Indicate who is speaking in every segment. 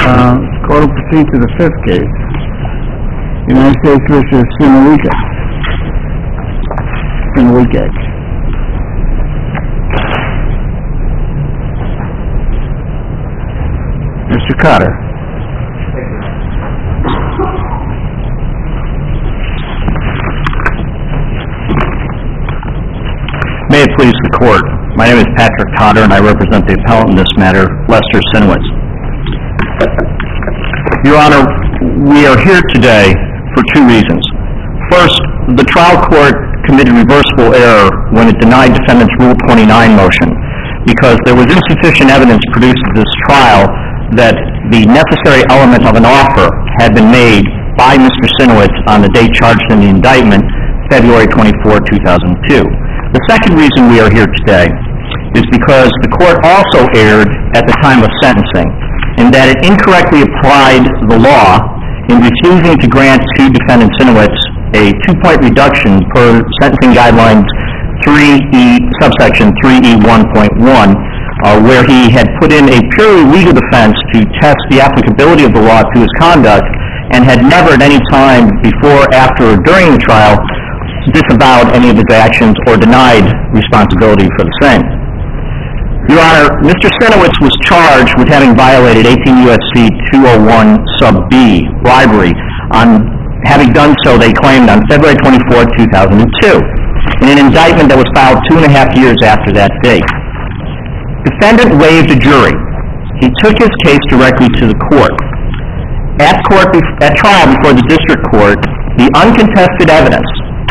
Speaker 1: Court will proceed to the fifth case, United States v. Sinowike. Mr. Cotter.
Speaker 2: May it please the Court. My name is Patrick Cotter, and I represent the appellant in this matter, Lester Sinowitz. Your Honor, we are here today for two reasons. First, the trial court committed reversible error when it denied defendant's Rule 29 motion because there was insufficient evidence produced at this trial that the necessary element of an offer had been made by Mr. Sinowitz on the date charged in the indictment, February 24, 2002. The second reason we are here today is because the court also erred at the time of sentencing in that it incorrectly applied the law in refusing to grant to defendant Sinowitz a 2-point reduction per sentencing guidelines 3E, subsection 3E1.1, where he had put in a purely legal defense to test the applicability of the law to his conduct and had never at any time before, after, or during the trial disavowed any of his actions or denied responsibility for the same. Your Honor, Mr. Sinowitz was charged with having violated 18 U.S.C. 201 sub B, bribery, on having done so, they claimed, on February 24, 2002, in an indictment that was filed 2.5 years after that date. Defendant waived a jury. He took his case directly to the court. At trial before the district court, the uncontested evidence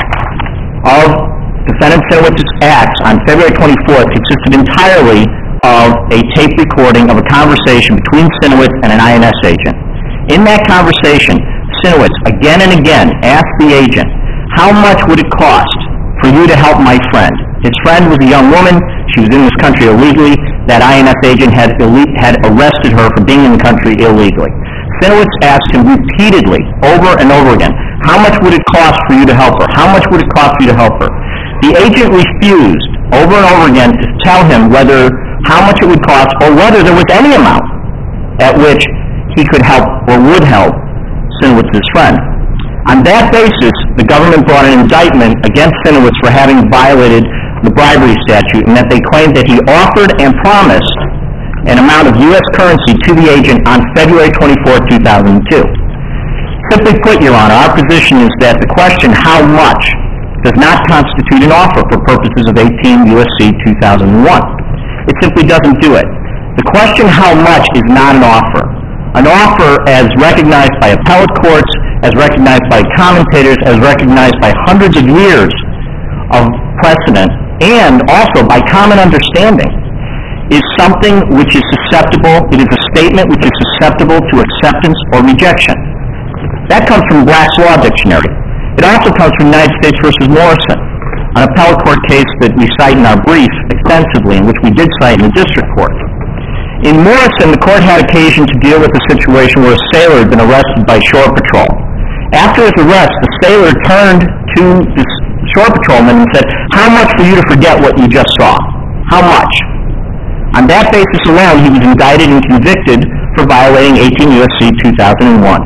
Speaker 2: of defendant Sinowitz's acts on February 24th consisted entirely of a tape recording of a conversation between Sinowitz and an INS agent. In that conversation, Sinowitz again and again asked the agent, how much would it cost for you to help my friend? His friend was a young woman. She was in this country illegally. That INS agent had arrested her for being in the country illegally. Sinowitz asked him repeatedly, over and over again, how much would it cost for you to help her? How much would it cost for you to help her? The agent refused over and over again to tell him how much it would cost or whether there was any amount at which he could help or would help Sinowitz's friend. On that basis, the government brought an indictment against Sinowitz for having violated the bribery statute, and that they claimed that he offered and promised an amount of U.S. currency to the agent on February 24, 2002. Simply put, Your Honor, our position is that the question, how much, does not constitute an offer for purposes of 18 U.S.C. 2001. It simply doesn't do it. The question, how much, is not an offer. An offer, as recognized by appellate courts, as recognized by commentators, as recognized by hundreds of years of precedent, and also by common understanding, is something which is susceptible, it is a statement which is susceptible to acceptance or rejection. That comes from Black's Law Dictionary. It also comes from United States v. Morrison, an appellate court case that we cite in our brief extensively, and which we did cite in the district court. In Morrison, the court had occasion to deal with a situation where a sailor had been arrested by shore patrol. After his arrest, the sailor turned to the shore patrolman and said, how much for you to forget what you just saw? How much? On that basis alone, he was indicted and convicted for violating 18 U.S.C. 2001.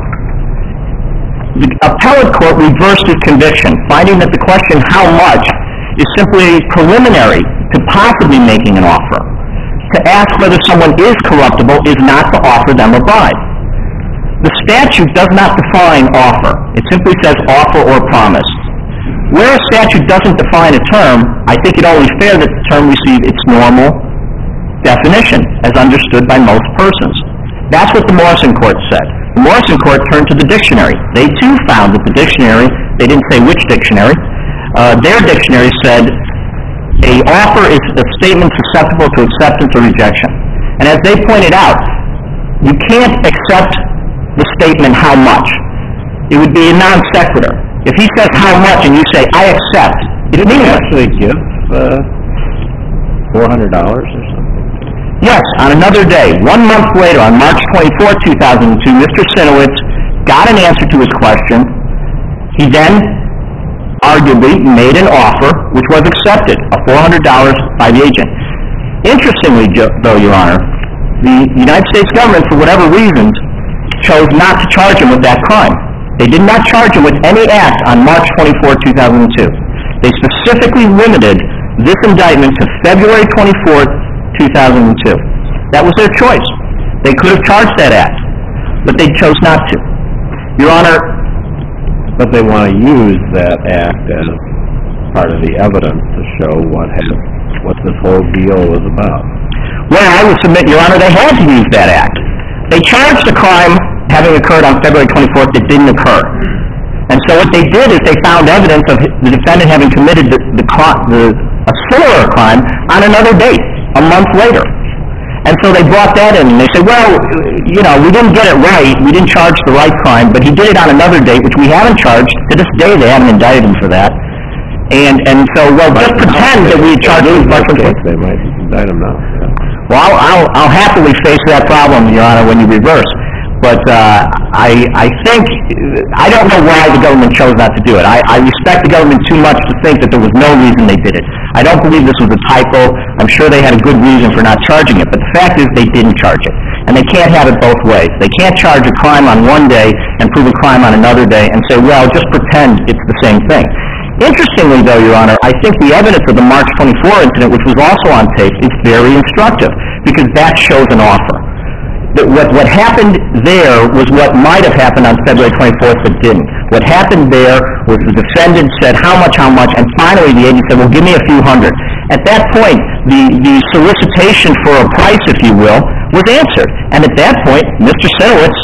Speaker 2: The appellate court reversed his conviction, finding that the question, how much, is simply preliminary to possibly making an offer. To ask whether someone is corruptible is not to offer them a bribe. The statute does not define offer. It simply says offer or promise. Where a statute doesn't define a term, I think it only fair that the term receive its normal definition, as understood by most persons. That's what the Morrison court said. The Morrison court turned to the dictionary. They too found that the dictionary, they didn't say which dictionary, their dictionary said a offer is a statement susceptible to acceptance or rejection. And as they pointed out, you can't accept the statement how much. It would be a non sequitur. If he says how much and you say I accept, it means
Speaker 1: actually give $400 or something.
Speaker 2: Yes, on another day, 1 month later, on March 24, 2002, Mr. Sinowitz got an answer to his question. He then arguably made an offer which was accepted, of $400 by the agent. Interestingly, though, Your Honor, the United States government, for whatever reasons, chose not to charge him with that crime. They did not charge him with any act on March 24, 2002. They specifically limited this indictment to February 24, 2002. That was their choice. They could have charged that act, but they chose not to. Your Honor,
Speaker 3: but they want to use that act as part of the evidence to show what this whole deal was about.
Speaker 2: Well, I would submit, Your Honor, they had to use that act. They charged a crime having occurred on February 24th that didn't occur. And so what they did is they found evidence of the defendant having committed a similar crime on another date, a month later. And so they brought that in, and they said, well, you know, we didn't get it right, we didn't charge the right crime, but he did it on another date, which we haven't charged. To this day, they haven't indicted him for that. And so, well, just pretend that we charged him.
Speaker 3: They might indict him now. Yeah.
Speaker 2: Well, I'll happily face that problem, Your Honor, when you reverse. But I think, I don't know why the government chose not to do it. I respect the government too much to think that there was no reason they did it. I don't believe this was a typo. I'm sure they had a good reason for not charging it. But the fact is they didn't charge it. And they can't have it both ways. They can't charge a crime on one day and prove a crime on another day and say, well, just pretend it's the same thing. Interestingly, though, Your Honor, I think the evidence of the March 24 incident, which was also on tape, is very instructive because that shows an offer. What happened there was what might have happened on February 24th but didn't. What happened there was the defendant said how much, and finally the agent said, well, give me a few hundred. At that point, the solicitation for a price, if you will, was answered. And at that point, Mr. Sinowitz,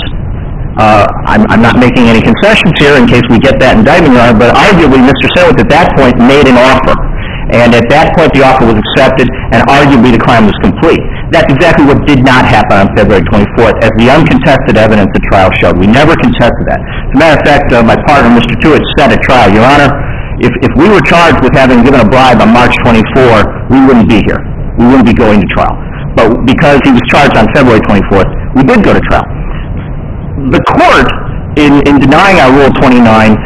Speaker 2: I'm not making any concessions here in case we get that indictment, Your Honor, but arguably Mr. Sinowitz at that point made an offer. And at that point, the offer was accepted, and arguably the crime was complete. That's exactly what did not happen on February 24th, as the uncontested evidence at trial showed. We never contested that. As a matter of fact, my partner, Mr. Tewitt, said at trial, Your Honor, if we were charged with having given a bribe on March 24, we wouldn't be here. We wouldn't be going to trial. But because he was charged on February 24th, we did go to trial. The court, in denying our Rule 29,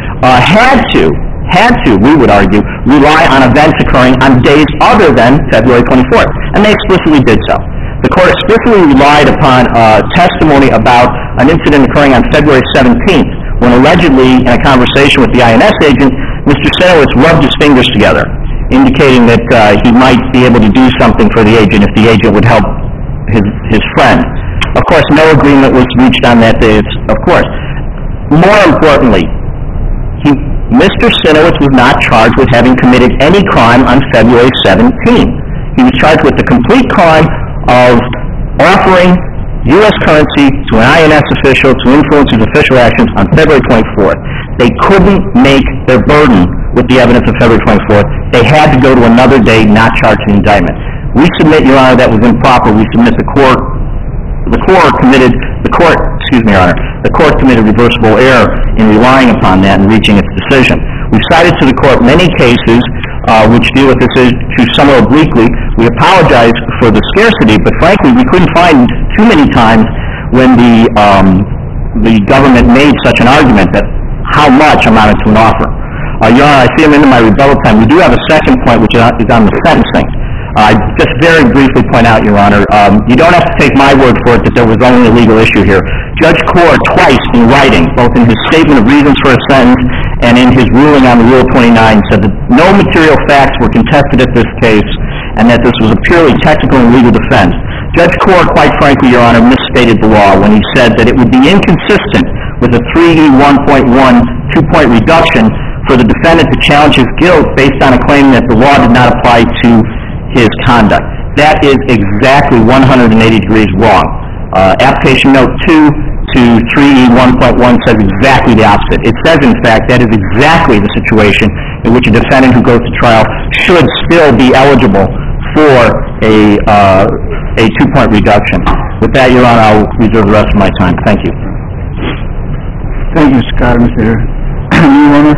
Speaker 2: had to, we would argue, rely on events occurring on days other than February 24th. And they explicitly did so. The court explicitly relied upon testimony about an incident occurring on February 17th, when allegedly, in a conversation with the INS agent, Mr. Sinowitz rubbed his fingers together, indicating that he might be able to do something for the agent if the agent would help his friend. Of course, no agreement was reached on that day, of course. More importantly, Mr. Sinowitz was not charged with having committed any crime on February 17th. He was charged with the complete crime of offering U.S. currency to an INS official to influence his official actions on February 24th. They couldn't make their burden with the evidence of February 24th. They had to go to another day, not charge the indictment. We submit, Your Honor, that was improper. We submit the court committed reversible error in relying upon that and reaching its decision. We've cited to the court many cases which deal with this issue somewhat obliquely. We apologize for the scarcity, but frankly, we couldn't find too many times when the government made such an argument that how much amounted to an offer. Your Honor, I see I'm into my rebuttal time. We do have a second point, which is on the sentencing. I just very briefly point out, Your Honor, you don't have to take my word for it that there was only a legal issue here. Judge Kaur twice in writing, both in his statement of reasons for a sentence and in his ruling on the Rule 29, said that no material facts were contested at this case and that this was a purely technical and legal defense. Judge Kaur, quite frankly, Your Honor, misstated the law when he said that it would be inconsistent with a 3E1.1 two-point reduction for the defendant to challenge his guilt based on a claim that the law did not apply to his conduct. That is exactly 180 degrees wrong. Application Note 2 to 3E1.1 says exactly the opposite. It says, in fact, that is exactly the situation in which a defendant who goes to trial should still be eligible for a two-point reduction. With that, Your Honor, I'll reserve the rest of my time. Thank you.
Speaker 1: Thank you, Mr. Carter. Mr. Neuwanner?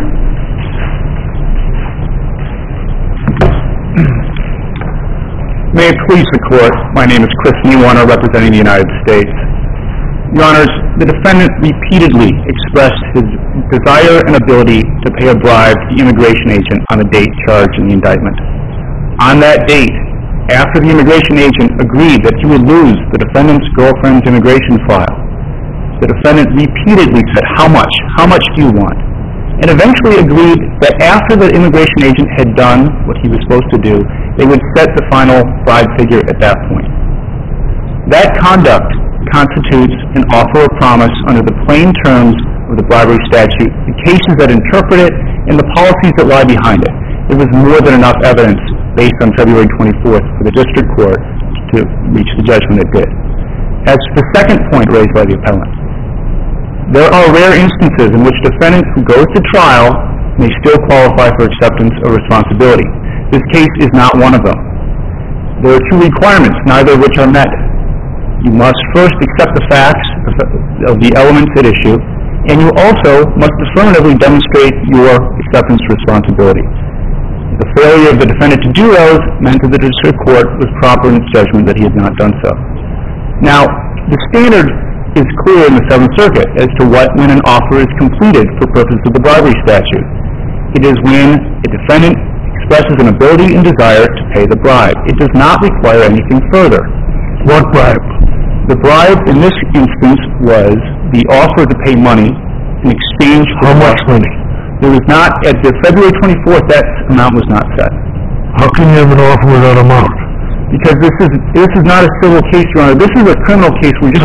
Speaker 4: May it please the Court, my name is Chris Neuwanner, representing the United States. Your Honors, the defendant repeatedly expressed his desire and ability to pay a bribe to the immigration agent on the date charged in the indictment. On that date, after the immigration agent agreed that he would lose the defendant's girlfriend's immigration file, the defendant repeatedly said, how much? How much do you want? And eventually agreed that after the immigration agent had done what he was supposed to do, they would set the final bribe figure at that point. That conduct constitutes an offer of promise under the plain terms of the bribery statute, the cases that interpret it, and the policies that lie behind it. There was more than enough evidence based on February 24th for the district court to reach the judgment it did. As to the second point raised by the appellant, there are rare instances in which defendants who go to trial may still qualify for acceptance of responsibility. This case is not one of them. There are two requirements, neither of which are met. You must first accept the facts of the elements at issue, and you also must affirmatively demonstrate your acceptance of responsibility. The failure of the defendant to do those meant that the district court was proper in its judgment that he had not done so. Now, the standard is clear in the Seventh Circuit as to when an offer is completed for purposes of the bribery statute. It is when a defendant expresses an ability and desire to pay the bribe. It does not require anything further.
Speaker 5: What bribe?
Speaker 4: The bribe in this instance was the offer to pay money in exchange for...
Speaker 5: How much money?
Speaker 4: There was not, at the February 24th, that amount was not set.
Speaker 5: How can you have an offer with that amount?
Speaker 4: Because this is not a civil case, Your Honor. This is a criminal case.
Speaker 5: I'm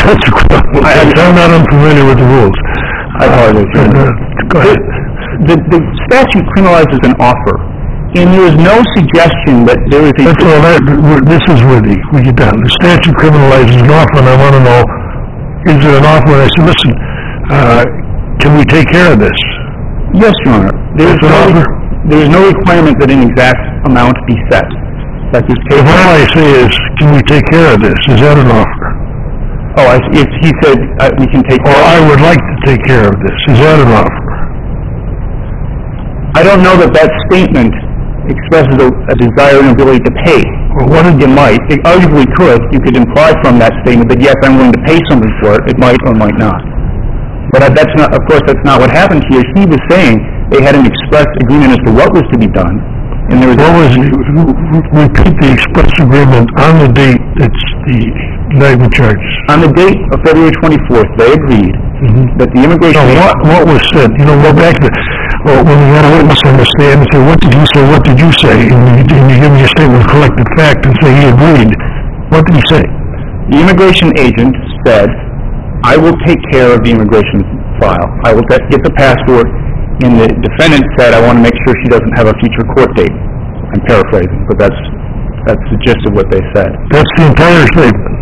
Speaker 5: not unfamiliar with the rules.
Speaker 4: I apologize.
Speaker 5: Go ahead.
Speaker 4: The statute criminalizes an offer, and there is no suggestion that there is a...
Speaker 5: That's all that, this is where we get down. The statute criminalizes an offer, and I want to know, is there an offer? And I said, listen, can we take care of this?
Speaker 4: Yes, Your Honor. There is no requirement that an exact amount be set. Like this case.
Speaker 5: If all I say is, can we take care of this, is that an offer?
Speaker 4: Oh, if he said we can take care of it.
Speaker 5: Or I would like to take care of this, is that an offer?
Speaker 4: I don't know that statement expresses a desire and ability to pay.
Speaker 5: Well, what
Speaker 4: It might. It arguably could. You could imply from that statement that, yes, I'm willing to pay something for it. It might or might not. But that's not, of course, that's not what happened here. He was saying they had an express agreement as to what was to be done. And there was...
Speaker 5: What was it? Repeat the express agreement on the date that's the indictment charges.
Speaker 4: On the date of February 24th, they agreed that the immigration...
Speaker 5: No, what was said? You know, go back to... Well, when we had a witness on the stand and say, what did he say, what did you say? And you give me a statement of collected fact and say he agreed. What did he say?
Speaker 4: The immigration agent said, I will take care of the immigration file. I will get the passport. And the defendant said, I want to make sure she doesn't have a future court date. I'm paraphrasing, but that's the gist of what they said.
Speaker 5: That's the entire statement.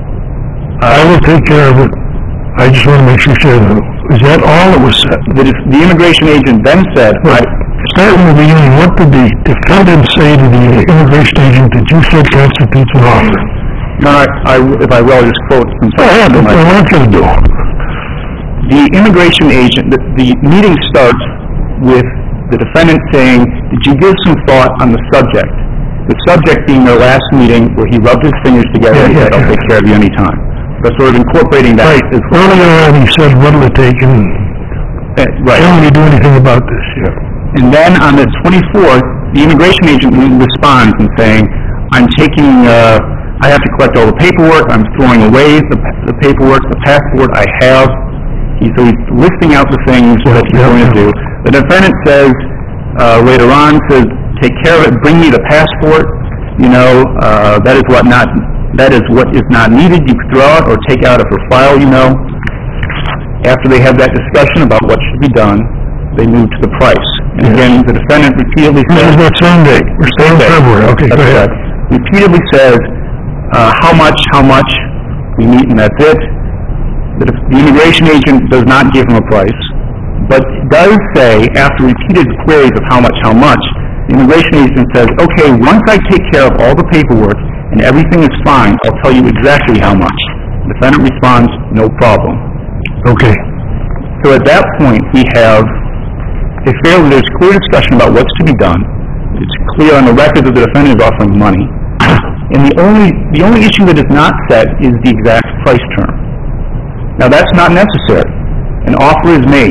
Speaker 5: I will take care of it. I just want to make sure she doesn't. Is that all that was said?
Speaker 4: The immigration agent then said...
Speaker 5: Start from the beginning. What did the defendant say to the immigration agent that you said constitutes an offer?
Speaker 4: No, if I will, just quote from...
Speaker 5: Go ahead. That's what I want you to do.
Speaker 4: The immigration agent, the meeting starts with the defendant saying, did you give some thought on the subject? The subject being their last meeting where he rubbed his fingers together and said, I'll take care of you any time. So sort of incorporating that.
Speaker 5: Right. Earlier on he said, what will it take? And
Speaker 4: right.
Speaker 5: Don't we do anything about this? Yeah.
Speaker 4: And then on the 24th, the immigration agent responds and saying, I'm taking, I have to collect all the paperwork. I'm throwing away the paperwork, the passport I have. So he's listing out the things that he's going to do. The defendant says, later on, says, take care of it, bring me the passport. You know, that is what is not needed. You could throw out or take out of her file, you know. After they have that discussion about what should be done, they move to the price. And again, the defendant repeatedly says...
Speaker 5: This is what Sunday. We're still in February. Okay, go ahead.
Speaker 4: Repeatedly says, how much, we meet and that's it. The immigration agent does not give him a price, but does say, after repeated queries of how much, the immigration agent says, okay, once I take care of all the paperwork and everything is fine, I'll tell you exactly how much. The defendant responds, no problem.
Speaker 5: Okay.
Speaker 4: So at that point, we have there's clear discussion about what's to be done. It's clear on the record that the defendant is offering money. And the only issue that is not set is the exact price term. Now that's not necessary. An offer is made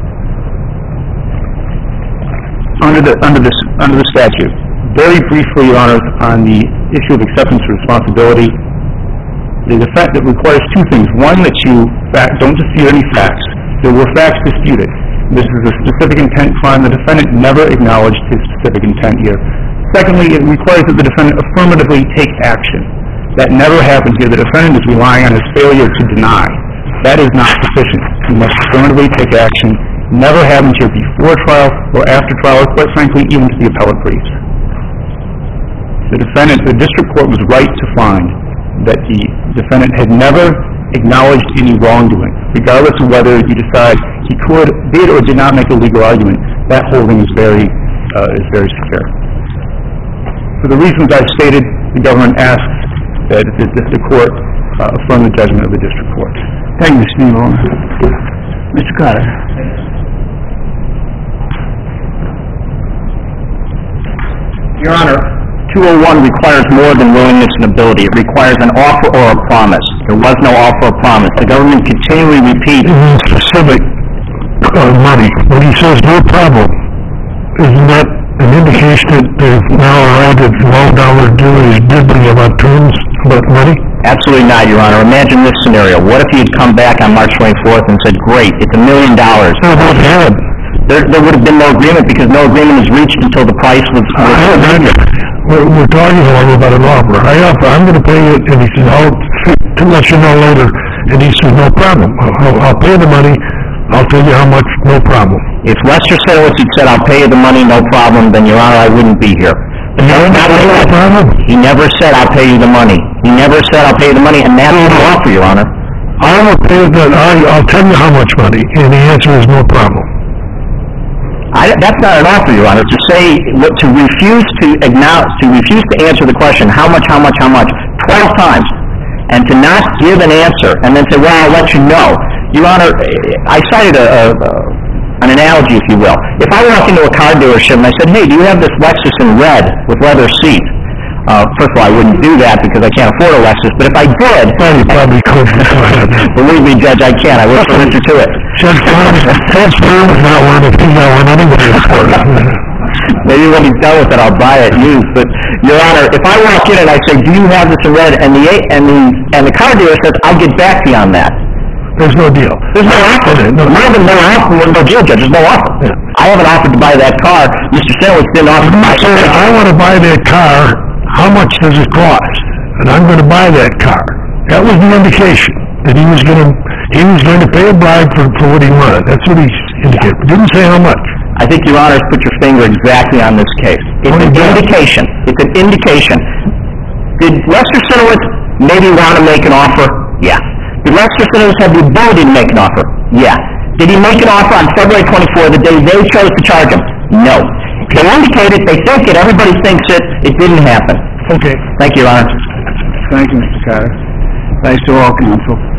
Speaker 4: under the statute. Very briefly, Your Honors, on the issue of acceptance of responsibility, That requires two things. One, that you don't dispute any facts. There were facts disputed. This is a specific intent crime. The defendant never acknowledged his specific intent here. Secondly, it requires that the defendant affirmatively take action. That never happened here. The defendant is relying on his failure to deny. That is not sufficient. He must affirmatively take action. Never happened here before trial or after trial, or quite frankly, even to the appellate briefs. The district court was right to find that the defendant had never acknowledged any wrongdoing, regardless of whether you decide he did or did not make a legal argument. That holding is very secure. For the reasons I've stated, the government asks that the court affirm the judgment of the district court.
Speaker 1: Thank you, Mr. Newell. Mr. Carter.
Speaker 2: Your Honor, 201 requires more than willingness and ability. It requires an offer or a promise. There was no offer or promise. The government continually repeats
Speaker 5: specific money. When he says no problem, isn't that an indication that they've now arrived at $12 due and he's dibbling about terms, about money?
Speaker 2: Absolutely not, Your Honor. Imagine this scenario. What if he had come back on March 24th and said, great, it's $1 million. There would have been no agreement because no agreement was reached until the price was...
Speaker 5: We're talking about an offer. I'm going to pay it, and he says, I'll let you know later. And he says, no problem. I'll pay the money. I'll tell you how much, no problem.
Speaker 2: If Lester Sinowitz had said, I'll pay you the money, no problem, then, Your Honor, I wouldn't be here.
Speaker 5: No problem?
Speaker 2: He never said, I'll pay you the money. He never said, I'll pay you the money, and that's the offer, Your Honor.
Speaker 5: I'll tell you how much money, and the answer is no problem.
Speaker 2: That's not an offer, Your Honor. To refuse to answer the question, how much, 12 times, and to not give an answer, and then say, well, I'll let you know. Your Honor, I cited an analogy, if you will. If I walk into a car dealership and I said, hey, do you have this Lexus in red with leather seats? First of all, I wouldn't do that because I can't afford a Lexus, but if I did...
Speaker 5: Well, you probably could.
Speaker 2: Believe me, Judge, I can't. I wish I went to it.
Speaker 5: Judge Brown is not one if he's not one anybody for it.
Speaker 2: Maybe when he's done with it, I'll buy it used. But, Your Honor, if I walk in and I say, do you have this in red, and the car dealer says, I'll get back to you on that.
Speaker 5: There's no deal.
Speaker 2: There's no offer. No offer. No deal, Judge. There's no offer. Yeah. I haven't offered to buy that car. Mr. Sinowitz didn't offer to buy it.
Speaker 5: I want to buy that car. How much does it cost? And I'm going to buy that car. That was the indication that he was going to pay a bribe for what he wanted. That's what he indicated. He didn't say how much.
Speaker 2: I think Your Honor's put your finger exactly on this case. It's an indication. It's an indication. Did Lester Sinowitz maybe want to make an offer? Yeah. Did Lester Sinowitz have the ability to make an offer? Yeah. Did he make an offer on February 24th, the day they chose to charge him? No. They indicated, they think it, everybody thinks it, it didn't happen.
Speaker 5: Okay.
Speaker 2: Thank you, Your Honor.
Speaker 1: Thank you, Mr. Carter. Thanks to all counsel.